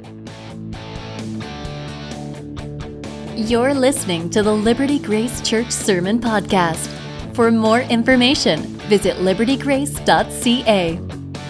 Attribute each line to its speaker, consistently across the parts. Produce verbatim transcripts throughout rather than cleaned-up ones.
Speaker 1: You're listening to the Liberty Grace Church Sermon Podcast. For more information, visit liberty grace dot c a.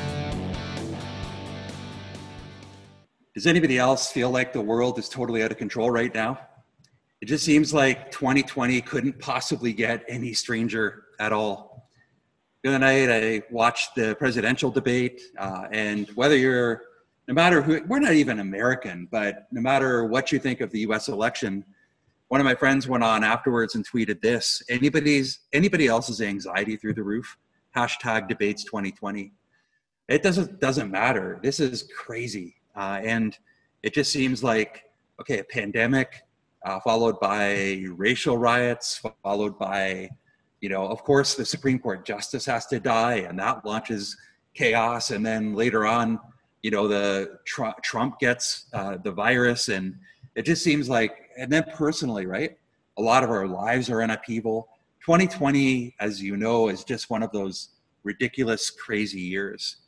Speaker 2: Does anybody else feel like the world is totally out of control right now? It just seems like twenty twenty couldn't possibly get any stranger at all. The other night, I watched the presidential debate, uh, and whether you're, no matter who, we're not even American, but no matter what you think of the U S election, one of my friends went on afterwards and tweeted this: anybody's, anybody else's anxiety through the roof, hashtag debates twenty twenty. It doesn't, doesn't matter. This is crazy. Uh, and it just seems like, okay, a pandemic, uh, followed by racial riots, followed by, you know, of course, the Supreme Court justice has to die, and that launches chaos. And then later on, you know, the Trump, Trump gets uh, the virus, and it just seems like, and then personally, right? A lot of our lives are in upheaval. twenty twenty, as you know, is just one of those ridiculous, crazy years.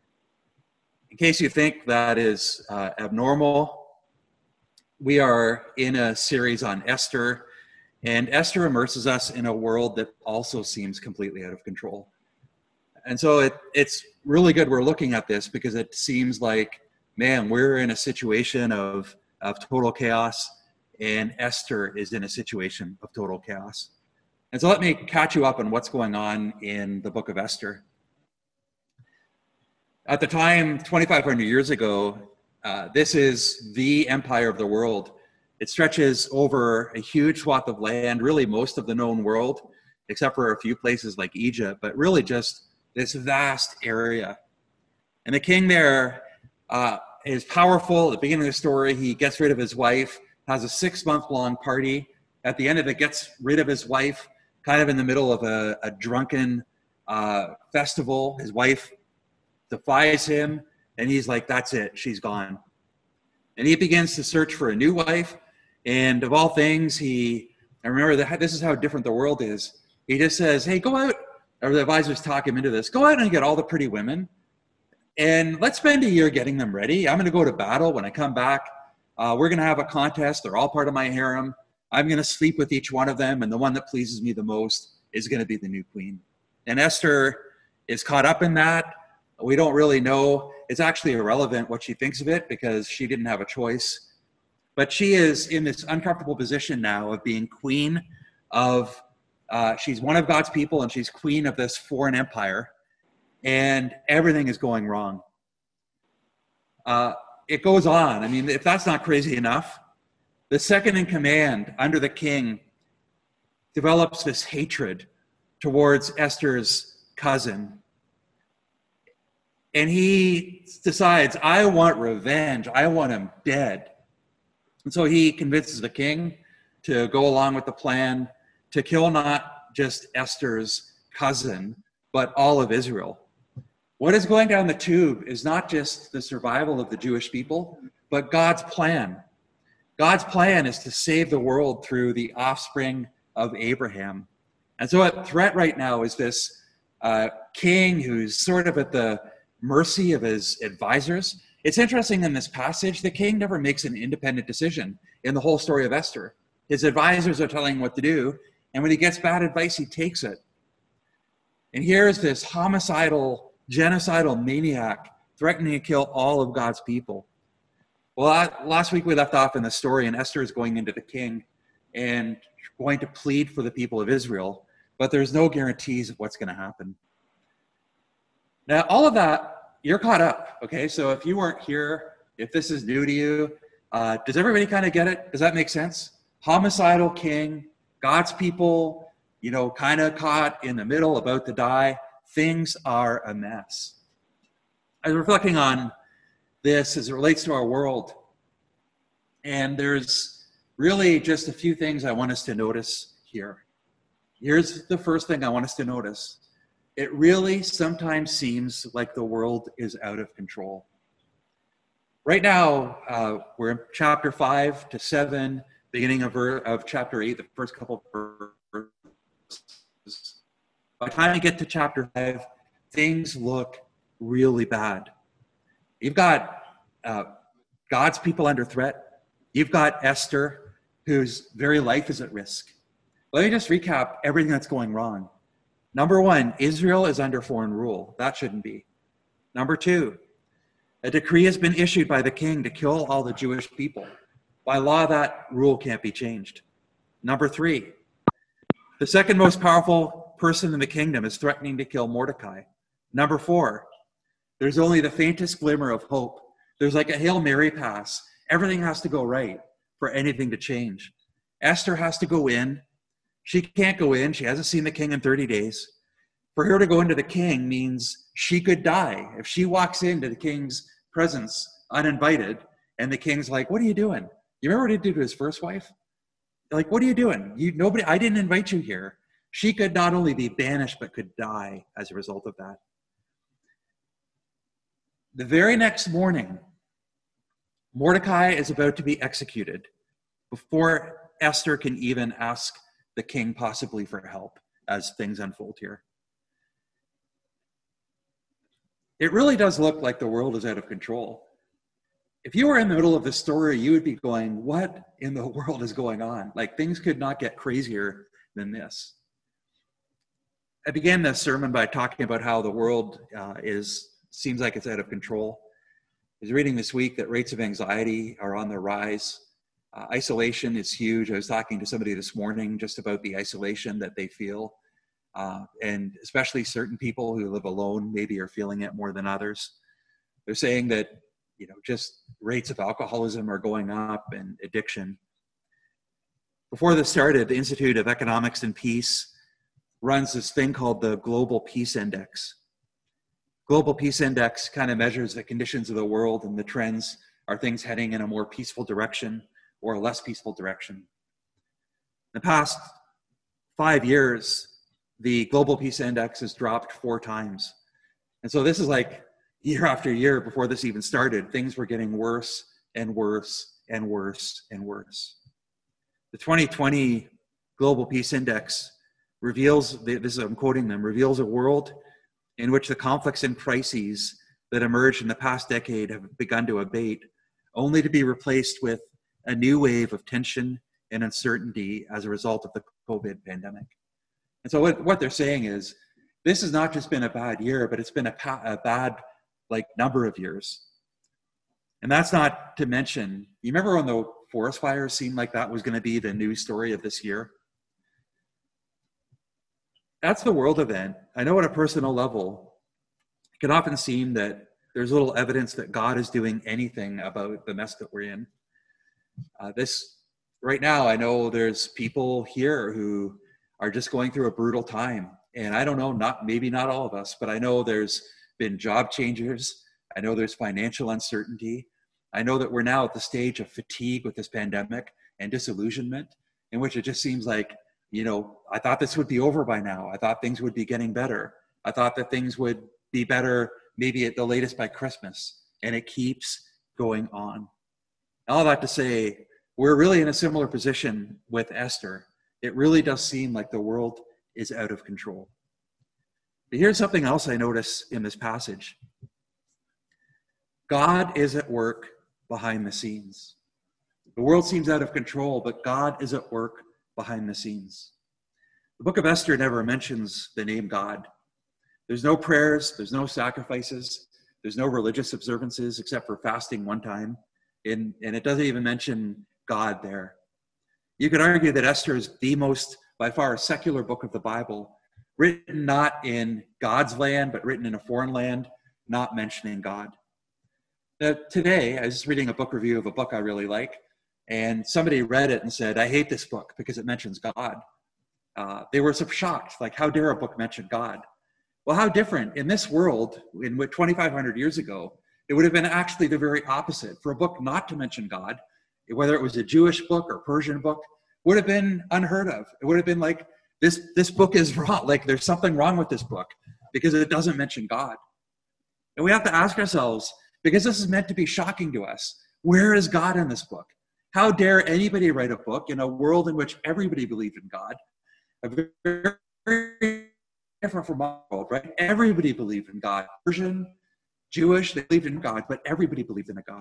Speaker 2: In case you think that is uh, abnormal, we are in a series on Esther, and Esther immerses us in a world that also seems completely out of control. And so it, it's really good we're looking at this, because it seems like, man, we're in a situation of, of total chaos, and Esther is in a situation of total chaos. And so let me catch you up on what's going on in the book of Esther. At the time, twenty-five hundred years ago, uh, this is the empire of the world. It stretches over a huge swath of land, really most of the known world, except for a few places like Egypt, but really just this vast area. And the king there uh, is powerful. At the beginning of the story, he gets rid of his wife, has a six-month-long party. At the end of it, gets rid of his wife, kind of in the middle of a, a drunken uh, festival. His wife defies him, and he's like, that's it, she's gone. And he begins to search for a new wife, and of all things, he, I remember that this is how different the world is. He just says, hey, go out, or the advisors talk him into this, go out and get all the pretty women, and let's spend a year getting them ready. I'm gonna go to battle. When I come back, uh, we're gonna have a contest. They're all part of my harem. I'm gonna sleep with each one of them, and the one that pleases me the most is gonna be the new queen. And Esther is caught up in that. We don't really know. It's actually irrelevant what she thinks of it, because she didn't have a choice. But she is in this uncomfortable position now of being queen of, uh, she's one of God's people, and she's queen of this foreign empire, and everything is going wrong. Uh, it goes on. I mean, if that's not crazy enough, the second in command under the king develops this hatred towards Esther's cousin. And he decides, I want revenge. I want him dead. And so he convinces the king to go along with the plan to kill not just Esther's cousin, but all of Israel. What is going down the tube is not just the survival of the Jewish people, but God's plan. God's plan is to save the world through the offspring of Abraham. And so a threat right now is this uh, king who's sort of at the mercy of his advisors. It's interesting in this passage, the king never makes an independent decision in the whole story of Esther. His advisors are telling him what to do, and when he gets bad advice, he takes it. And here's this homicidal, genocidal maniac threatening to kill all of God's people. Well, last week we left off in the story, and Esther is going into the king and going to plead for the people of Israel, but there's no guarantees of what's going to happen. Now, all of that, you're caught up, okay? So if you weren't here, if this is new to you, uh, does everybody kind of get it? Does that make sense? Homicidal king, God's people, you know, kind of caught in the middle, about to die. Things are a mess. I was reflecting on this as it relates to our world, and there's really just a few things I want us to notice here. Here's the first thing I want us to notice. It really sometimes seems like the world is out of control. Right now, uh, we're in chapter five to seven, beginning of, ver- of chapter eight, the first couple of verses. By the time you get to chapter five, things look really bad. You've got uh, God's people under threat. You've got Esther, whose very life is at risk. Let me just recap everything that's going wrong. Number one, Israel is under foreign rule. That shouldn't be. Number two, a decree has been issued by the king to kill all the Jewish people. By law, that rule can't be changed. Number three, the second most powerful person in the kingdom is threatening to kill Mordecai. Number four, there's only the faintest glimmer of hope. There's like a Hail Mary pass. Everything has to go right for anything to change. Esther has to go in. She can't go in. She hasn't seen the king in thirty days. For her to go into the king means she could die. If she walks into the king's presence uninvited, and the king's like, what are you doing? You remember what he did to his first wife? Like, what are you doing? You nobody. I didn't invite you here. She could not only be banished, but could die as a result of that. The very next morning, Mordecai is about to be executed before Esther can even ask the king possibly for help as things unfold here. It really does look like the world is out of control. If you were in the middle of the story, you would be going, what in the world is going on? Like, things could not get crazier than this. I began this sermon by talking about how the world uh, is seems like it's out of control. I was reading this week that rates of anxiety are on the rise. Uh, isolation is huge. I was talking to somebody this morning just about the isolation that they feel. Uh, and especially certain people who live alone maybe are feeling it more than others. They're saying that, you know, just rates of alcoholism are going up and addiction. Before this started, the Institute of Economics and Peace runs this thing called the Global Peace Index. Global Peace Index kind of measures the conditions of the world and the trends. Are things heading in a more peaceful direction or a less peaceful direction? In the past five years, the Global Peace Index has dropped four times. And so this is like year after year before this even started, things were getting worse and worse and worse and worse. The twenty twenty Global Peace Index reveals, this is, I'm quoting them, reveals a world in which the conflicts and crises that emerged in the past decade have begun to abate, only to be replaced with a new wave of tension and uncertainty as a result of the COVID pandemic. And so what, what they're saying is, this has not just been a bad year, but it's been a, pa- a bad like number of years. And that's not to mention, you remember when the forest fires seemed like that was going to be the news story of this year? That's the world event. I know at a personal level, it can often seem that there's little evidence that God is doing anything about the mess that we're in. Uh, this right now, I know there's people here who are just going through a brutal time. And I don't know, not maybe not all of us, but I know there's been job changes. I know there's financial uncertainty. I know that we're now at the stage of fatigue with this pandemic and disillusionment, in which it just seems like, you know, I thought this would be over by now. I thought things would be getting better. I thought that things would be better maybe at the latest by Christmas. And it keeps going on. All that to say, we're really in a similar position with Esther. It really does seem like the world is out of control. But here's something else I notice in this passage. God is at work behind the scenes. The world seems out of control, but God is at work behind the scenes. The book of Esther never mentions the name God. There's no prayers, there's no sacrifices, there's no religious observances except for fasting one time, and, and it doesn't even mention God there. You could argue that Esther is the most, by far, secular book of the Bible, written not in God's land, but written in a foreign land, not mentioning God. Now, today, I was just reading a book review of a book I really like, and somebody read it and said, I hate this book because it mentions God. Uh, they were so shocked, like, how dare a book mention God? Well, how different? In this world, in what twenty-five hundred years ago, it would have been actually the very opposite. For a book not to mention God, whether it was a Jewish book or Persian book, would have been unheard of. It would have been like, this, this book is wrong. Like, there's something wrong with this book because it doesn't mention God. And we have to ask ourselves, because this is meant to be shocking to us, where is God in this book? How dare anybody write a book in a world in which everybody believed in God? A very different from our world, right? Everybody believed in God. Persian, Jewish, they believed in God, but everybody believed in a God.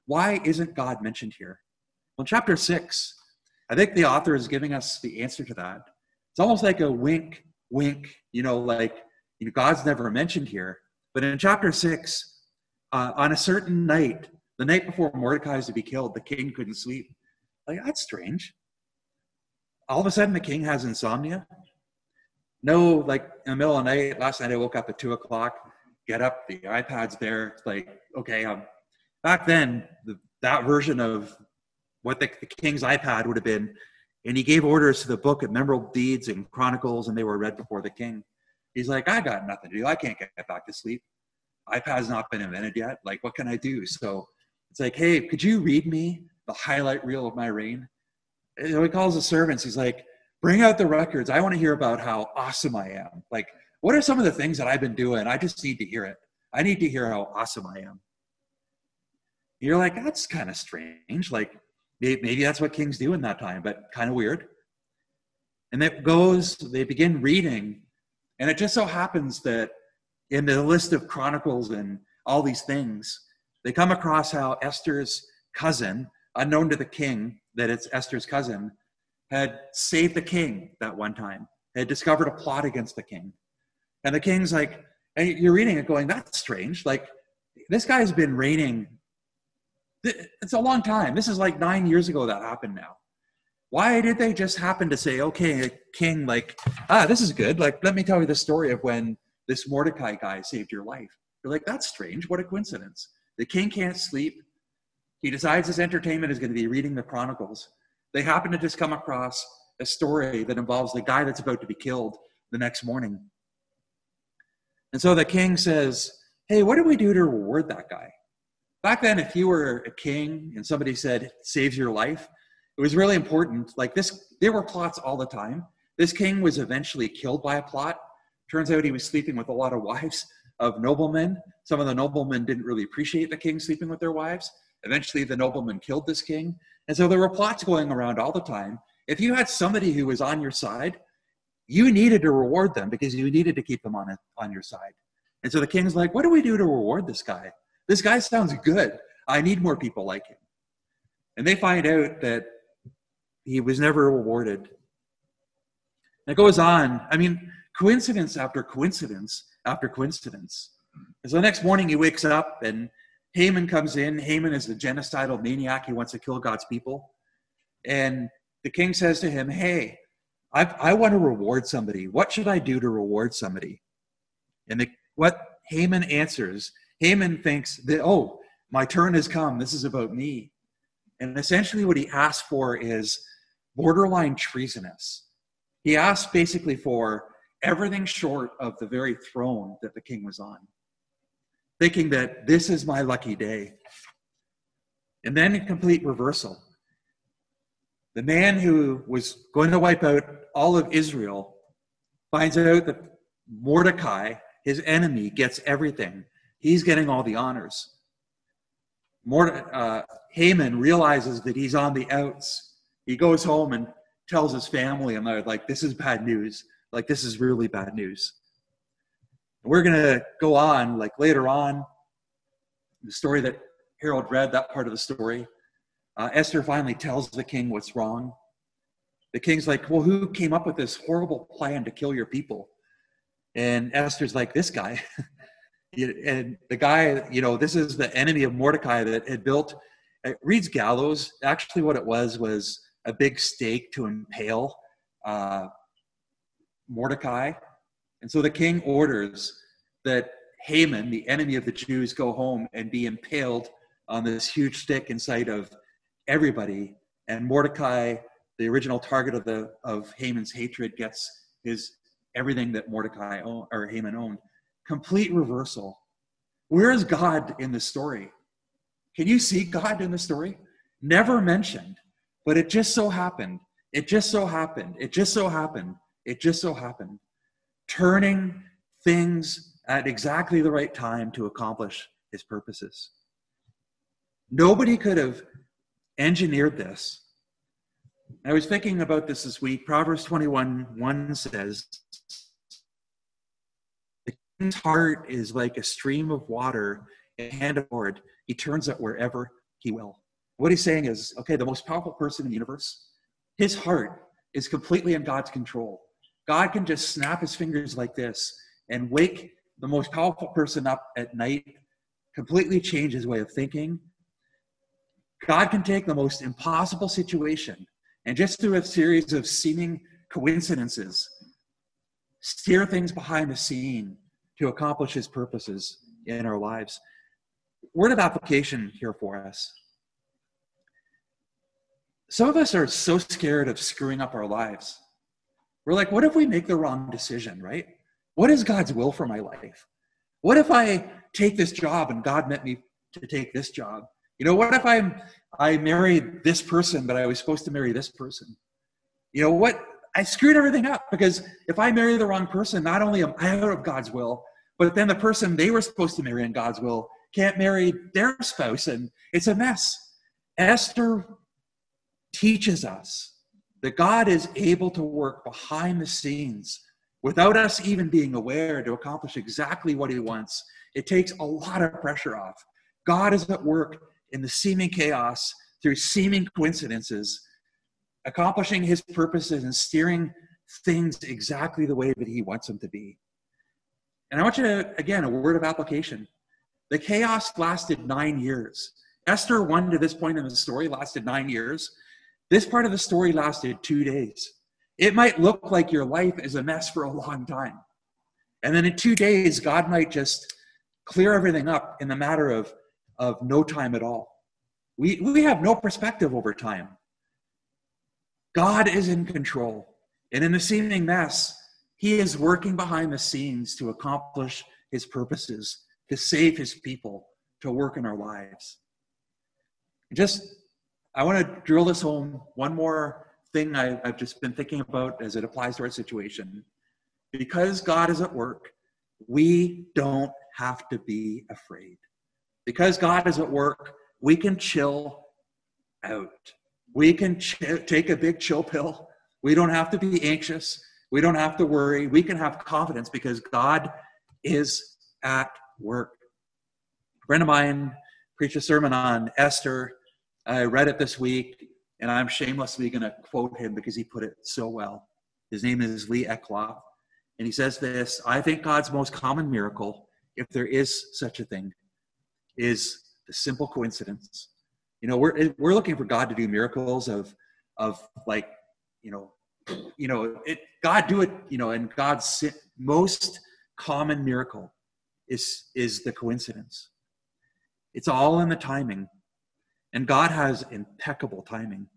Speaker 2: Why isn't God mentioned here? Well, in chapter six, I think the author is giving us the answer to that. It's almost like a wink, wink, you know, like, you know, God's never mentioned here. But in chapter six, uh, on a certain night, the night before Mordecai is to be killed, the king couldn't sleep. Like, that's strange. All of a sudden, the king has insomnia. No, like in the middle of the night, last night I woke up at two o'clock, get up, the iPad's there. It's like, okay, um, back then, the, that version of what the, the king's iPad would have been, and he gave orders to the book of Memorable Deeds and Chronicles, and they were read before the king. He's like, I got nothing to do. I can't get back to sleep. iPad's not been invented yet. Like, what can I do? So it's like, hey, could you read me the highlight reel of my reign? And he calls the servants. He's like, bring out the records. I want to hear about how awesome I am. Like, what are some of the things that I've been doing? I just need to hear it. I need to hear how awesome I am. You're like, that's kind of strange. Like, maybe that's what kings do in that time, but kind of weird. And it goes, they begin reading, and it just so happens that in the list of chronicles and all these things, they come across how Esther's cousin, unknown to the king that it's Esther's cousin, had saved the king that one time, had discovered a plot against the king. And the king's like, and you're reading it going, that's strange. Like, this guy's been reigning. It's a long time. This is like nine years ago that happened now. Why did they just happen to say, okay, king, like, ah, this is good. Like, let me tell you the story of when this Mordecai guy saved your life. You're like, that's strange. What a coincidence. The king can't sleep. He decides his entertainment is going to be reading the Chronicles. They happen to just come across a story that involves the guy that's about to be killed the next morning. And so the king says, hey, what do we do to reward that guy? Back then, if you were a king and somebody said, saves your life, it was really important. Like this, there were plots all the time. This king was eventually killed by a plot. Turns out he was sleeping with a lot of wives of noblemen. Some of the noblemen didn't really appreciate the king sleeping with their wives. Eventually, the nobleman killed this king. And so there were plots going around all the time. If you had somebody who was on your side, you needed to reward them because you needed to keep them on, it, on your side. And so the king's like, what do we do to reward this guy? This guy sounds good. I need more people like him. And they find out that he was never rewarded. And it goes on. I mean, coincidence after coincidence after coincidence. And so the next morning he wakes up and Haman comes in. Haman is a genocidal maniac. He wants to kill God's people. And the king says to him, hey, I, I want to reward somebody. What should I do to reward somebody? And the, what Haman answers, Haman thinks that, oh, my turn has come. This is about me. And essentially what he asks for is borderline treasonous. He asks basically for everything short of the very throne that the king was on, thinking that this is my lucky day. And then in complete reversal, the man who was going to wipe out all of Israel finds out that Mordecai, his enemy, gets everything. He's getting all the honors. Morde- uh, Haman realizes that he's on the outs. He goes home and tells his family, and they're like, this is bad news. Like, this is really bad news. We're going to go on, like later on, the story that Harold read, that part of the story, uh, Esther finally tells the king what's wrong. The king's like, well, who came up with this horrible plan to kill your people? And Esther's like, this guy. And the guy, you know, this is the enemy of Mordecai that had built, it reads gallows. Actually, what it was was a big stake to impale uh, Mordecai. And so the king orders that Haman, the enemy of the Jews, go home and be impaled on this huge stick in sight of everybody. And Mordecai, the original target of the of Haman's hatred, gets his everything that Mordecai owned, or Haman owned. Complete reversal. Where is God in the story? Can you see God in the story? Never mentioned, but it just so happened. It just so happened. It just so happened. It just so happened. Turning things at exactly the right time to accomplish his purposes. Nobody could have engineered this. I was thinking about this this week. Proverbs twenty-one one says, the king's heart is like a stream of water in the hand of the Lord. He turns it wherever he will. What he's saying is, okay, the most powerful person in the universe, his heart is completely in God's control. God can just snap his fingers like this and wake the most powerful person up at night, completely change his way of thinking. God can take the most impossible situation and just through a series of seeming coincidences, steer things behind the scene to accomplish his purposes in our lives. Word of application here for us. Some of us are so scared of screwing up our lives. We're like, what if we make the wrong decision, right? What is God's will for my life? What if I take this job and God meant me to take this job? You know, what if I'm, I married this person, but I was supposed to marry this person? You know what? I screwed everything up because if I marry the wrong person, not only am I out of God's will, but then the person they were supposed to marry in God's will can't marry their spouse, and it's a mess. Esther teaches us that God is able to work behind the scenes without us even being aware to accomplish exactly what he wants. It takes a lot of pressure off. God is at work in the seeming chaos through seeming coincidences, accomplishing his purposes and steering things exactly the way that he wants them to be. And I want you to, again, a word of application. The chaos lasted nine years. Esther one to this point in the story lasted nine years. This part of the story lasted two days. It might look like your life is a mess for a long time. And then in two days, God might just clear everything up in the matter of, of no time at all. We, we have no perspective over time. God is in control. And in the seeming mess, he is working behind the scenes to accomplish his purposes, to save his people, to work in our lives. Just, I want to drill this home. One more thing I, I've just been thinking about as it applies to our situation. Because God is at work, we don't have to be afraid. Because God is at work, we can chill out. We can ch- take a big chill pill. We don't have to be anxious. We don't have to worry. We can have confidence because God is at work. A friend of mine preached a sermon on Esther. I read it this week, and I'm shamelessly going to quote him because he put it so well. His name is Lee Eckloff, and he says this: I think God's most common miracle, if there is such a thing, is the simple coincidence. You know, we're we're looking for God to do miracles of of like, you know, you know, it God do it, you know, and God's most common miracle is is the coincidence. It's all in the timing. And God has impeccable timing.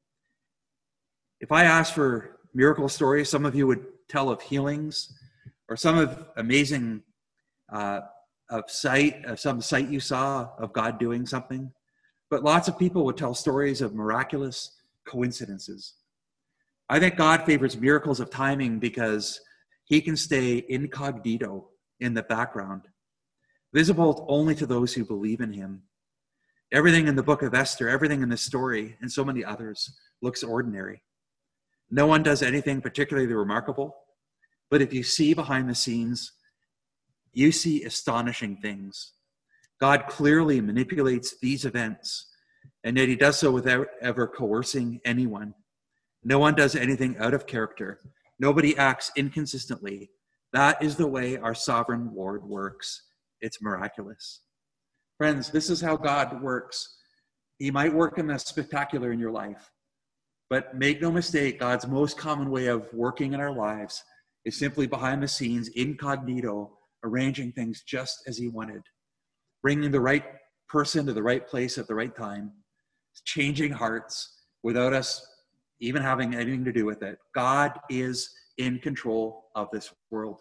Speaker 2: If I asked for miracle stories, some of you would tell of healings or some of amazing uh, of sight, of some sight you saw of God doing something. But lots of people would tell stories of miraculous coincidences. I think God favors miracles of timing because he can stay incognito in the background, visible only to those who believe in him. Everything in the book of Esther, everything in this story, and so many others, looks ordinary. No one does anything particularly remarkable, but if you see behind the scenes, you see astonishing things. God clearly manipulates these events, and yet he does so without ever coercing anyone. No one does anything out of character. Nobody acts inconsistently. That is the way our sovereign Lord works. It's miraculous. Friends, this is how God works. He might work in the spectacular in your life, but make no mistake, God's most common way of working in our lives is simply behind the scenes, incognito, arranging things just as he wanted, bringing the right person to the right place at the right time, changing hearts without us even having anything to do with it. God is in control of this world.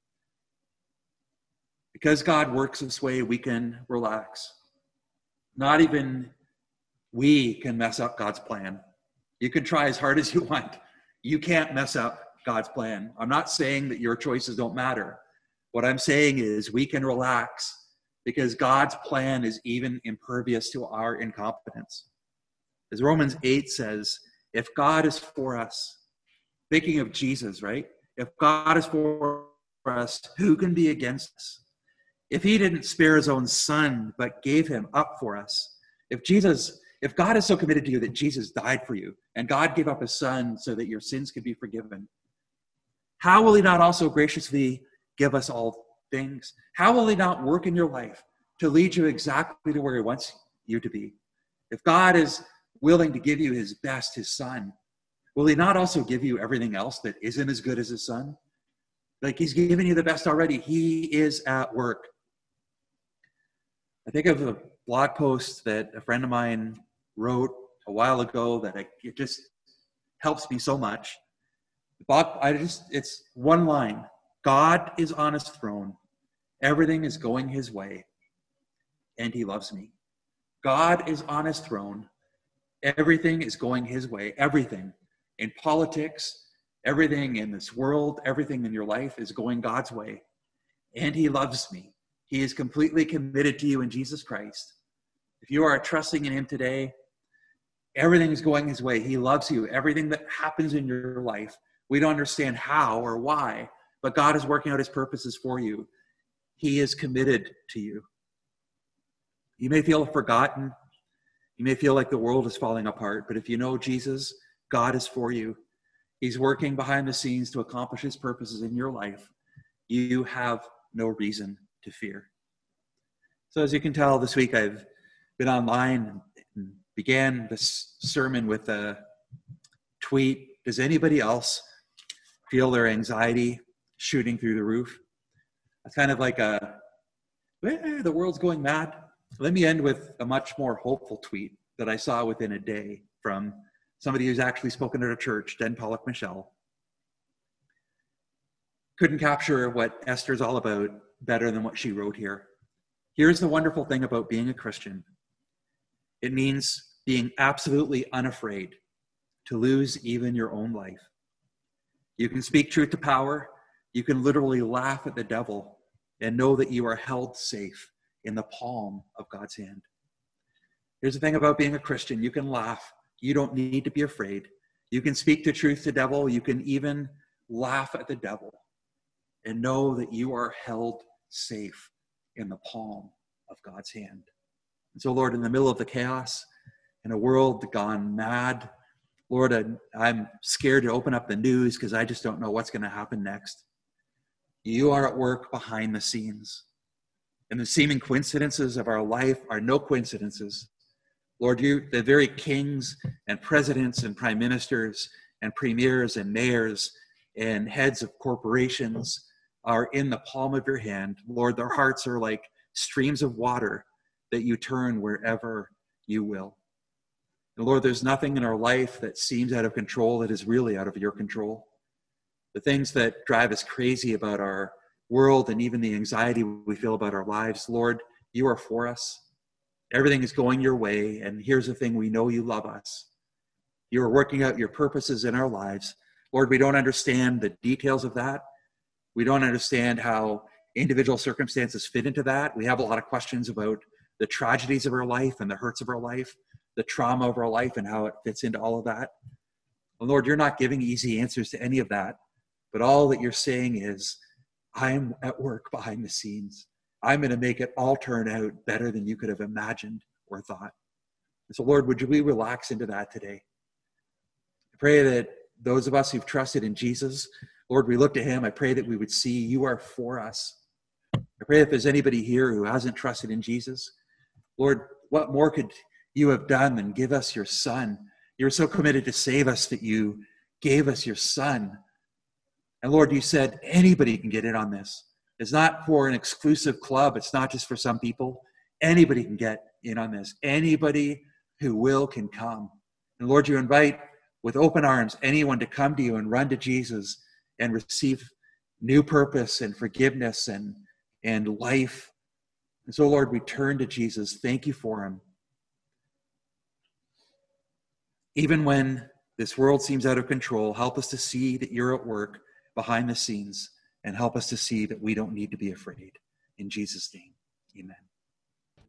Speaker 2: Because God works this way, we can relax. Not even we can mess up God's plan. You can try as hard as you want. You can't mess up God's plan. I'm not saying that your choices don't matter. What I'm saying is we can relax because God's plan is even impervious to our incompetence. As Romans eight says, if God is for us, thinking of Jesus, right? If God is for us, who can be against us? If he didn't spare his own son, but gave him up for us, If Jesus, if God is so committed to you that Jesus died for you, and God gave up his son so that your sins could be forgiven, how will he not also graciously give us all things? How will he not work in your life to lead you exactly to where he wants you to be? If God is willing to give you his best, his son, will he not also give you everything else that isn't as good as his son? Like, he's given you the best already. He is at work. I think of a blog post that a friend of mine wrote a while ago that I, it just helps me so much. But I just, it's one line. God is on his throne. Everything is going his way, and he loves me. God is on his throne. Everything is going his way. Everything in politics, everything in this world, everything in your life is going God's way, and he loves me. He is completely committed to you in Jesus Christ. If you are trusting in him today, everything is going his way. He loves you. Everything that happens in your life, we don't understand how or why, but God is working out his purposes for you. He is committed to you. You may feel forgotten. You may feel like the world is falling apart, but if you know Jesus, God is for you. He's working behind the scenes to accomplish his purposes in your life. You have no reason to fear. So as you can tell, this week I've been online and began this sermon with a tweet. Does anybody else feel their anxiety shooting through the roof? It's kind of like a, eh, the world's going mad. Let me end with a much more hopeful tweet that I saw within a day from somebody who's actually spoken at a church, Den Pollock Michelle. Couldn't capture what Esther's all about better than what she wrote here. Here's the wonderful thing about being a Christian. It means being absolutely unafraid to lose even your own life. You can speak truth to power. You can literally laugh at the devil and know that you are held safe in the palm of God's hand. Here's the thing about being a Christian. You can laugh. You don't need to be afraid. You can speak the truth to the devil. You can even laugh at the devil and know that you are held safe in the palm of God's hand. And so, Lord, in the middle of the chaos, in a world gone mad, Lord, I, I'm scared to open up the news because I just don't know what's going to happen next. You are at work behind the scenes. And the seeming coincidences of our life are no coincidences. Lord, you, the very kings and presidents and prime ministers and premiers and mayors and heads of corporations are in the palm of your hand. Lord, their hearts are like streams of water that you turn wherever you will. And Lord, there's nothing in our life that seems out of control that is really out of your control. The things that drive us crazy about our world and even the anxiety we feel about our lives, Lord, you are for us. Everything is going your way. And here's the thing, we know you love us. You are working out your purposes in our lives. Lord, we don't understand the details of that. We don't understand how individual circumstances fit into that. We have a lot of questions about the tragedies of our life and the hurts of our life, the trauma of our life and how it fits into all of that. And Lord, you're not giving easy answers to any of that, but all that you're saying is, I'm at work behind the scenes. I'm going to make it all turn out better than you could have imagined or thought. And so, Lord, would you we relax into that today? I pray that those of us who've trusted in Jesus, Lord, we look to him. I pray that we would see you are for us. I pray if there's anybody here who hasn't trusted in Jesus, Lord, what more could you have done than give us your son? You're so committed to save us that you gave us your son. And Lord, you said anybody can get in on this. It's not for an exclusive club. It's not just for some people. Anybody can get in on this. Anybody who will can come. And Lord, you invite with open arms anyone to come to you and run to Jesus and receive new purpose and forgiveness and, and life. And so, Lord, we turn to Jesus. Thank you for him. Even when this world seems out of control, help us to see that you're at work behind the scenes and help us to see that we don't need to be afraid. In Jesus' name, amen.